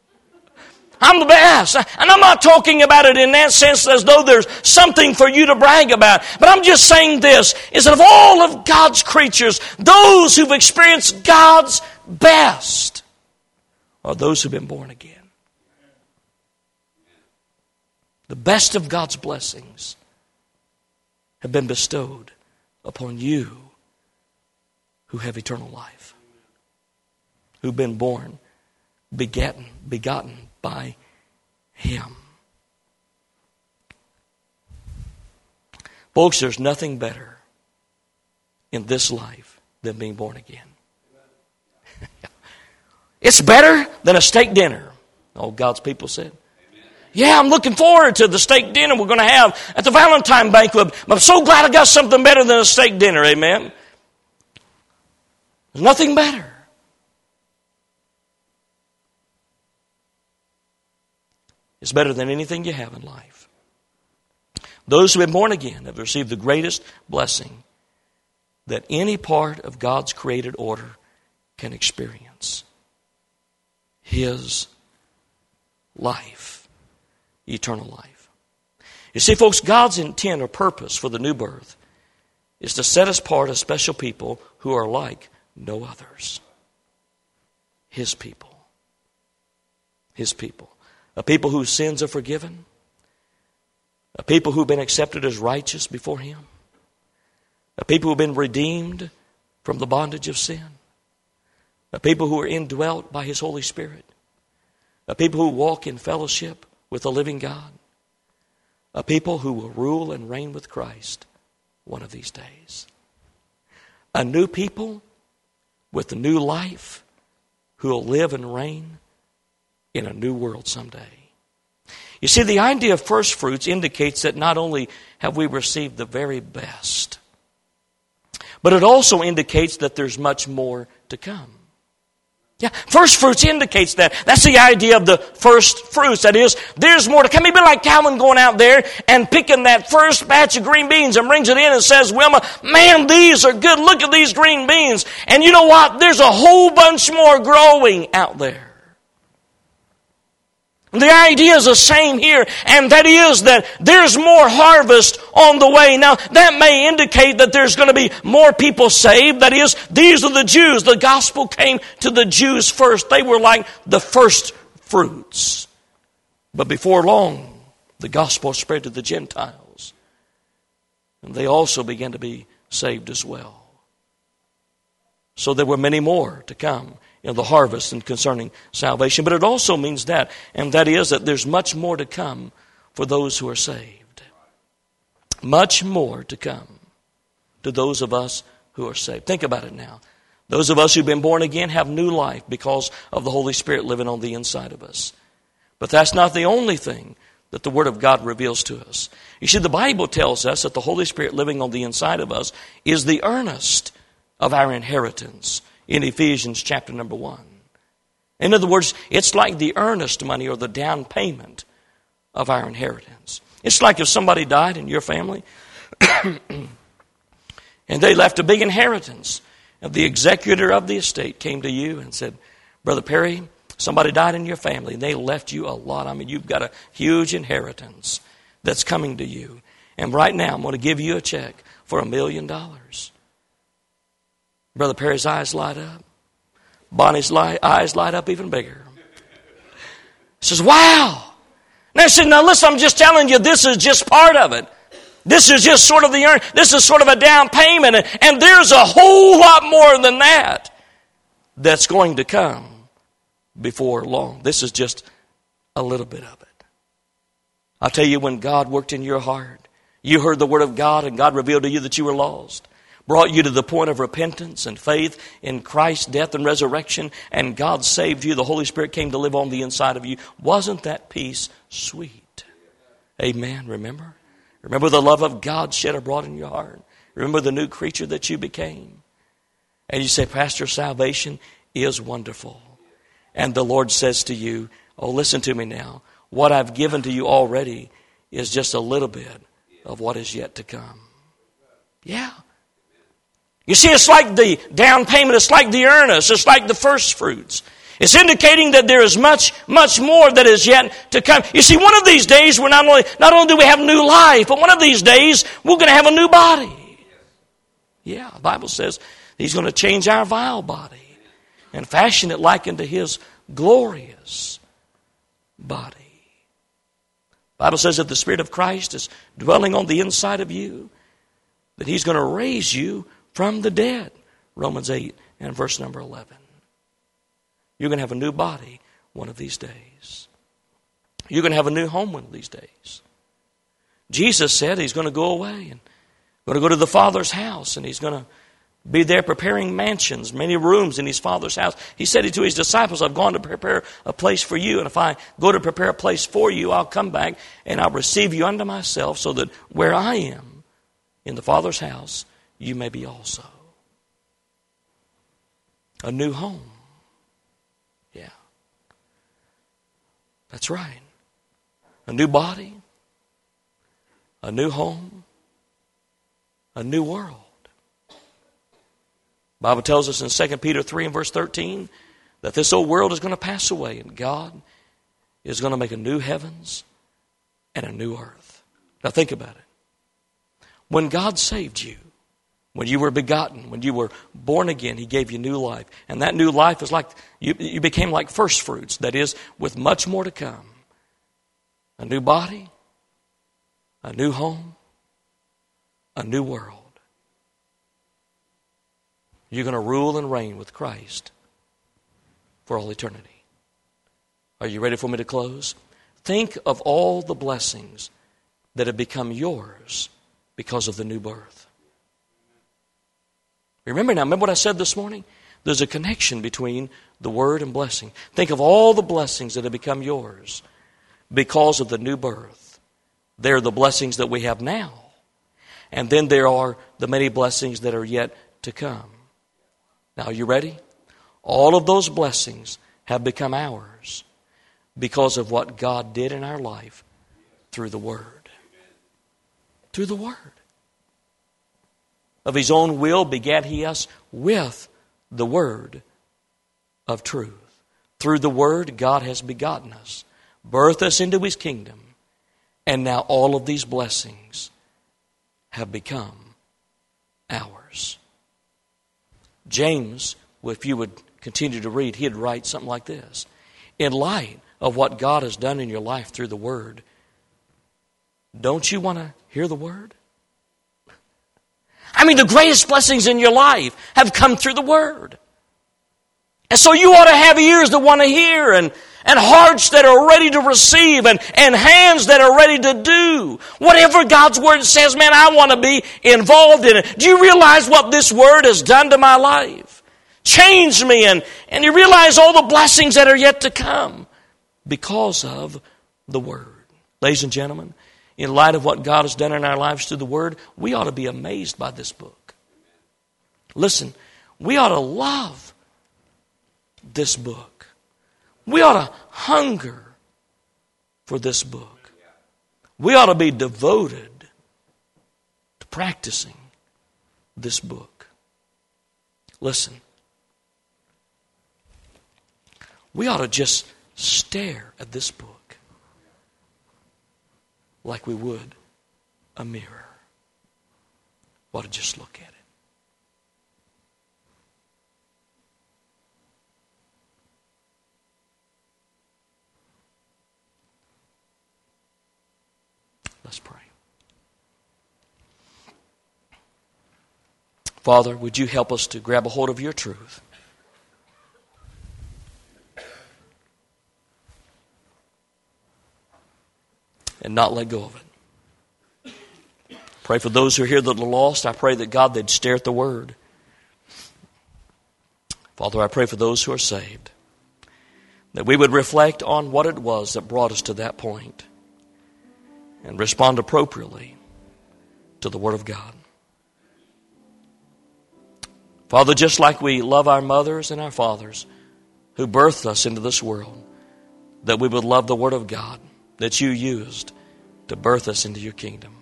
I'm the best. And I'm not talking about it in that sense as though there's something for you to brag about. But I'm just saying this, is that of all of God's creatures, those who've experienced God's best are those who've been born again. The best of God's blessings have been bestowed upon you who have eternal life, who've been born, begotten, begotten by him. Folks, there's nothing better in this life than being born again. It's better than a steak dinner. All God's people said. Yeah, I'm looking forward to the steak dinner we're going to have at the Valentine banquet. But I'm so glad I got something better than a steak dinner. Amen. There's nothing better. It's better than anything you have in life. Those who have been born again have received the greatest blessing that any part of God's created order can experience. His life, eternal life. You see, folks, God's intent or purpose for the new birth is to set us apart as special people who are like no others. His people. His people. A people whose sins are forgiven. A people who've been accepted as righteous before him. A people who've been redeemed from the bondage of sin. A people who are indwelt by his Holy Spirit. A people who walk in fellowship with the living God. A people who will rule and reign with Christ one of these days. A new people with a new life who will live and reign in a new world someday. You see, the idea of first fruits indicates that not only have we received the very best, but it also indicates that there's much more to come. Yeah, first fruits indicates that. That's the idea of the first fruits. That is, there's more to come. It'd be like Calvin going out there and picking that first batch of green beans and brings it in and says, Wilma, man, these are good. Look at these green beans. And you know what? There's a whole bunch more growing out there. The idea is the same here, and that is that there's more harvest on the way. Now, that may indicate that there's going to be more people saved. That is, these are the Jews. The gospel came to the Jews first. They were like the first fruits. But before long, the gospel spread to the Gentiles. And they also began to be saved as well. So there were many more to come you know, the harvest and concerning salvation. But it also means that, and that is that there's much more to come for those who are saved. Much more to come to those of us who are saved. Think about it now. Those of us who've been born again have new life because of the Holy Spirit living on the inside of us. But that's not the only thing that the Word of God reveals to us. You see, the Bible tells us that the Holy Spirit living on the inside of us is the earnest of our inheritance in Ephesians chapter number one. In other words, it's like the earnest money or the down payment of our inheritance. It's like if somebody died in your family and they left a big inheritance, and the executor of the estate came to you and said, Brother Perry, somebody died in your family and they left you a lot. I mean, you've got a huge inheritance that's coming to you. And right now I'm going to give you a check for a million dollars. Brother Perry's eyes light up. Bonnie's light, eyes light up even bigger. He says, wow. Now, I said, now listen, I'm just telling you, this is just part of it. This is just sort of the earn. This is sort of a down payment. And, and there's a whole lot more than that that's going to come before long. This is just a little bit of it. I'll tell you, when God worked in your heart, you heard the word of God and God revealed to you that you were lost, brought you to the point of repentance and faith in Christ's death and resurrection, and God saved you. The Holy Spirit came to live on the inside of you. Wasn't that peace sweet? Amen. Remember? Remember the love of God shed abroad in your heart. Remember the new creature that you became. And you say, Pastor, salvation is wonderful. And the Lord says to you, oh, listen to me now. What I've given to you already is just a little bit of what is yet to come. Yeah. You see, it's like the down payment. It's like the earnest. It's like the first fruits. It's indicating that there is much, much more that is yet to come. You see, one of these days, we're not only, not only do we have new life, but one of these days, we're going to have a new body. Yeah, the Bible says He's going to change our vile body and fashion it like unto His glorious body. The Bible says that the Spirit of Christ is dwelling on the inside of you, that He's going to raise you from the dead. Romans eight and verse number eleven. You're going to have a new body one of these days. You're going to have a new home one of these days. Jesus said He's going to go away and going to go to the Father's house, and He's going to be there preparing mansions, many rooms in His Father's house. He said to His disciples, I've gone to prepare a place for you, and if I go to prepare a place for you, I'll come back and I'll receive you unto myself, so that where I am in the Father's house, you may be also. A new home. Yeah. That's right. A new body. A new home. A new world. The Bible tells us in Second Peter three and verse thirteen that this old world is going to pass away and God is going to make a new heavens and a new earth. Now think about it. When God saved you, when you were begotten, when you were born again, He gave you new life. And that new life is like, you, you became like first fruits. That is, with much more to come. A new body, a new home, a new world. You're going to rule and reign with Christ for all eternity. Are you ready for me to close? Think of all the blessings that have become yours because of the new birth. Remember now, remember what I said this morning? There's a connection between the word and blessing. Think of all the blessings that have become yours because of the new birth. They're the blessings that we have now. And then there are the many blessings that are yet to come. Now, are you ready? All of those blessings have become ours because of what God did in our life through the Word. Through the Word. Of His own will begat He us with the word of truth. Through the Word, God has begotten us, birthed us into His kingdom, and now all of these blessings have become ours. James, if you would continue to read, he'd write something like this. In light of what God has done in your life through the Word, don't you want to hear the Word? I mean, the greatest blessings in your life have come through the Word. And so you ought to have ears that want to hear, and, and hearts that are ready to receive, and, and hands that are ready to do. Whatever God's Word says, man, I want to be involved in it. Do you realize what this Word has done to my life? Changed me, and, and you realize all the blessings that are yet to come because of the Word. Ladies and gentlemen, in light of what God has done in our lives through the Word, we ought to be amazed by this book. Listen, we ought to love this book. We ought to hunger for this book. We ought to be devoted to practicing this book. Listen, we ought to just stare at this book like we would a mirror. We ought to just look at it. Let's pray. Father, would you help us to grab a hold of your truth? And not let go of it. Pray for those who are here that are lost. I pray that God, they'd stare at the Word. Father, I pray for those who are saved, that we would reflect on what it was that brought us to that point and respond appropriately to the Word of God. Father, just like we love our mothers and our fathers who birthed us into this world, that we would love the Word of God that you used to birth us into your kingdom.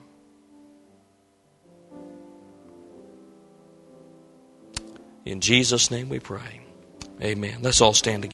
In Jesus' name we pray. Amen. Let's all stand together.